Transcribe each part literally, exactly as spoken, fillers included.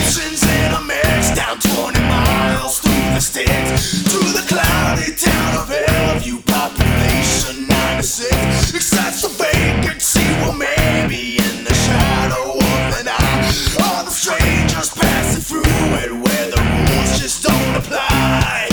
Emotions in a mix, down twenty miles through the sticks, to the cloudy town of Hillview, population ninety-six. Except the vacancy, well maybe in the shadow of the night, all the strangers passing through it, where the rules just don't apply.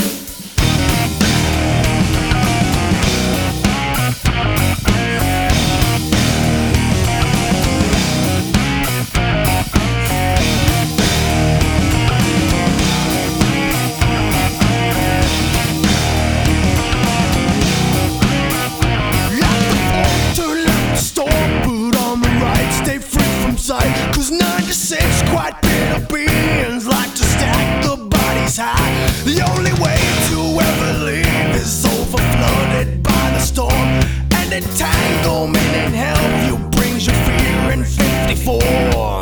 Cause ninety-six quite bitter beings like to stack the bodies high. The only way to ever leave is over flooded by the storm, and entanglement in Hillview brings you fear in fifty-four.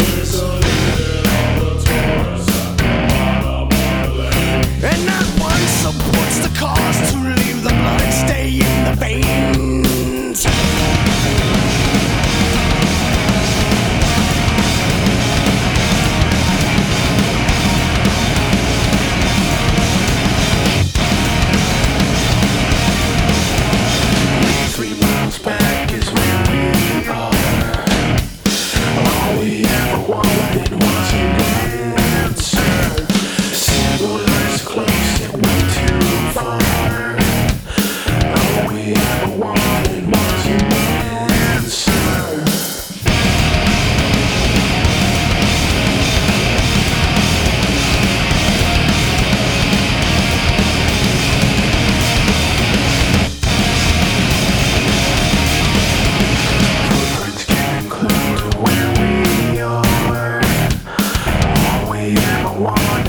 And not one supports the cause to leave the blood stay in the veins. Back is where we are. All we ever wanted was an answer. Symbolized close yet way too far. All we ever wanted was an answer. Where we are, all we ever want.